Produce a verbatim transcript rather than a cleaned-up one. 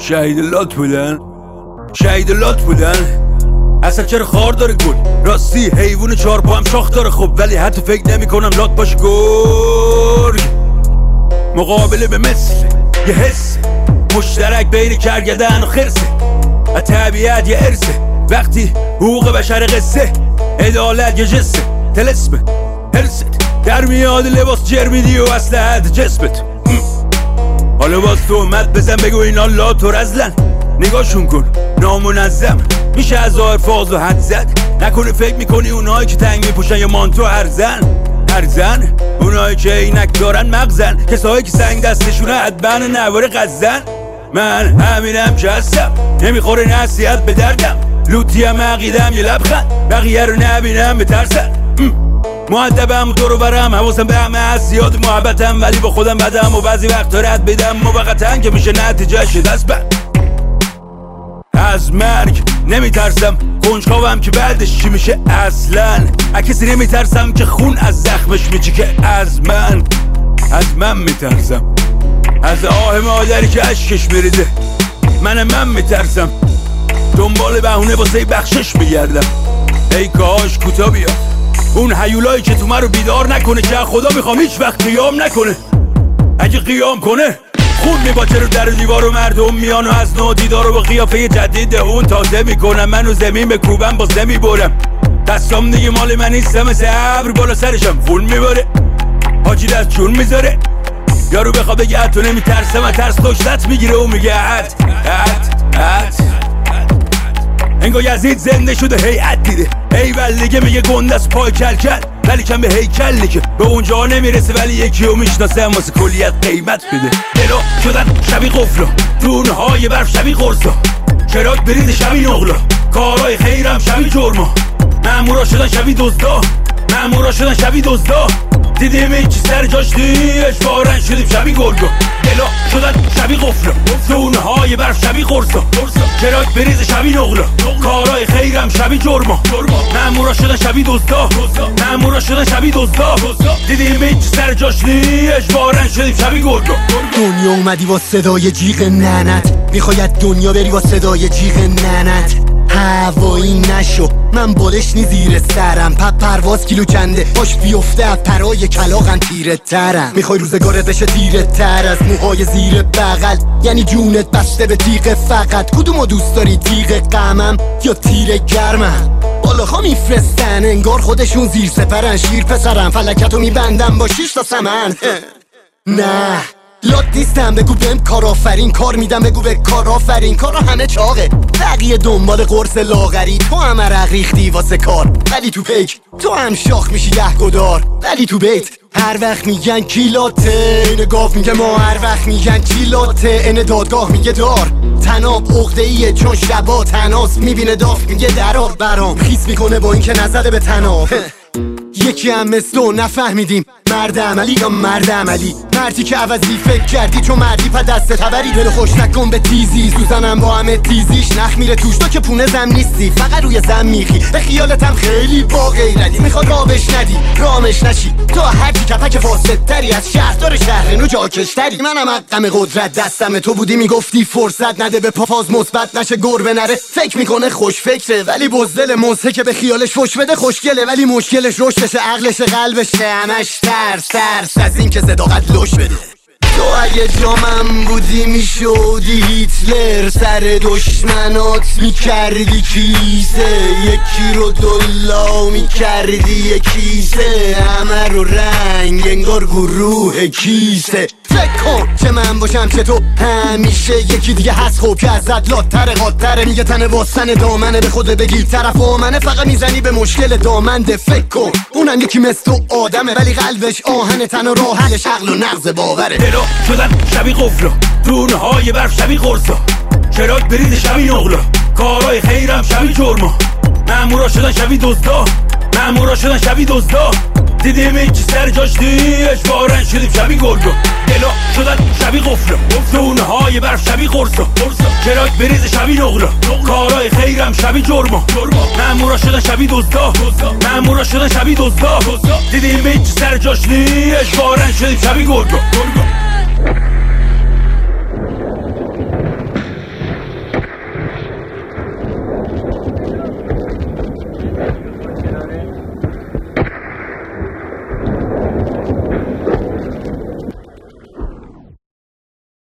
شهید لات بودن شهید لات بودن اصلا چرا خار داره گل راستی حیوان چهار پا هم شاخ داره خب ولی حتی فکر نمی کنم لات باشه گرگ مقابله به مثل یه حس مشترک بین کرگدن و خرسه از طبیعت یه ارثه وقتی حقوق بشر قصه عدالت یه جسه تلسمه هرست در میاد لباس جرمیدی و اسلحت جسمت حالا باز تو اومد بزن بگو اینا لات و رزلن نگاهشون کن نامنظم میشه از ظاهر فاز و حد زد نکنه فکر میکنی اونایی که تنگ میپوشن یا مانتو هرزن هرزن اونایی که اینک دارن مغزن کسایی که سنگ دستشونه حدبن نوار غزن من همینم که هستم نمیخوره نصیحت به دردم لوتیم عقیدم یه لبخند بقیه رو نبینم بترسن مؤدبم دور و برم حواسم به همه هست زیاد محبتم ولی با خودم بدم و بعضی وقتا رد بدم موقتا که میشه نتیجهش دست بند از مرگ نمیترسم کنجکاوم که بعدش چی میشه اصلا از کسی نمیترسم که خون از زخمش میچکه از من از من میترسم از آه مادری که اشکش میریزه من من میترسم دنبال بهونه واسه بخشش میگردم ای کاش کوتا بیا اون هیولایی که تو من رو بیدار نکنه که خدا میخوام هیچ وقت قیام نکنه اگه قیام کنه خون میباچه رو در دیوار و مردم میان و از نو دیدار رو با قیافه جدید اون تازه میکنم منو زمین بکوبم باز نمیبرم دستام دیگه مال من نیستم مثل ابر بالا سرشم فول میباره حاجی دست چون میذاره یارو بخوا بگه تو نمیترسم و ترس دشتت میگیره و میگه ات ات ات انگار یزید زنده شده هیئت دیده ای ولیگه میگه گنده از پای کل کل ولی کم به هیکل لیکه به اونجا نمیرسه ولی یکی رو میشناسه هم واسه کلیت قیمت بده دلا شدن شبیه قفلا دونه های برف شبیه قرصا چراک برید شبیه نغلا کارهای خیرم شبیه جرما مامورا شدن شبیه دزدا مامورا شدن شبیه دزدا دیدیم این چی سر جاش دیش بارن شدیم شبیه گرگا دلا شدن شبیه قفلا دونه های برف شبیه قرصا چراک بریز شبیه نغلا کارهای خیرم شبیه جرما مامورا شدن شبیه دزدا مامورا شدن شبیه دزدا دیدیم این چی سر جاش دیش بارن شدیم شبیه گرگا دنیا اومدی با صدای جیغ ننت میخواید دنیا بری با صدای جیغ ننت هوایی نشو من بالش نی زیر سرم پپ پرواز کیلو کنده باش بیفته از پرای کلاغم تیره ترم میخوای روزگارت بشه تیره تر از موهای زیر بغل یعنی جونت بسته به تیغ فقط کدومو دوست داری تیغ غمم یا تیر گرمم بالاها میفرستن انگار خودشون زیر سپرن شیر پسرم فلکتو میبندم با شیش تا سمن نه لات نیستم بگو بهم کار آفرین کار میدم بگو به کار آفرین کارا همه چاقه بقیه دنبال قرص لاغری تو هم عرق ریختی واسه کار ولی تو پیک تو هم شاخ میشی گهگدار ولی تو بیت هر وقت میگن کیلاته این گاف میگه ما هر وقت میگن کیلاته این دادگاه میگه دار تناب عقده ایه چون شبا تناس میبینه داف میگه درار برام خیس میکنه با این که نزده به تناب یکی هم مثل تو نفهمیدیم مرد عملی یا مرد عملی مردی که عوضی فکر کردی چون مردی پا دست تبری دلو خوش نکن به تیزی سوزنم با همه تیزیش نخ میره توش تو که پونه زم نیستی فقط روی زم میخی به خیالتم خیلی با غیرتی میخواد رابش ندی رامش نشی تو هرچی کپک فاسد تری از شهردار شهرنو جاکشتری منم حقم قدرت دستم تو بودی میگفتی فرصت نده به پافاز مثبت نشه گربه نره فکر میکنه خوش فکره ولی بزدل موزه که به خیالش فش بده خوشگله ولی مشکلش رشدشه عقلش قلبشه همش ترس ترس از این که صداقت لش بده تو اگه جامم بودی میشودی هیتلر سر دشمنات میکردی کیسه یکی رو دلا میکردی یکیسه همه رو رنگ انگار گروه کیسه فکر کن چه من باشم چه تو همیشه یکی دیگه هست خوب که ازت لاتره قاتره میگه تنه واسن دامنه به خود بگیر طرف آمنه فقط میزنی به مشکل دامنده فکر کن اونم یکی مثل تو آدمه ولی قلبش آهن تن و راحلش عقل و نغز باوره دلا شدن شبیه قفلا دونه های برف شبیه قرصا چراک برید شبیه نغلا کارهای خیرم شبیه جرما مامورا شدن شبیه دزدا مامورا شدن شبیه دزدا دیدیم این چی سر جاش دیش بارن شدیم شبیه گرگا دلا شدن شبیه قفلا دونه های برف شبیه قرصا چراک بریز شبیه نغلا کارهای خیرم شبیه جرما مامورا شدن شبیه دزدا مامورا شدن شبیه دزدا دیدیم این چی سر جاش دیش بارن شدیم شبیه گرگا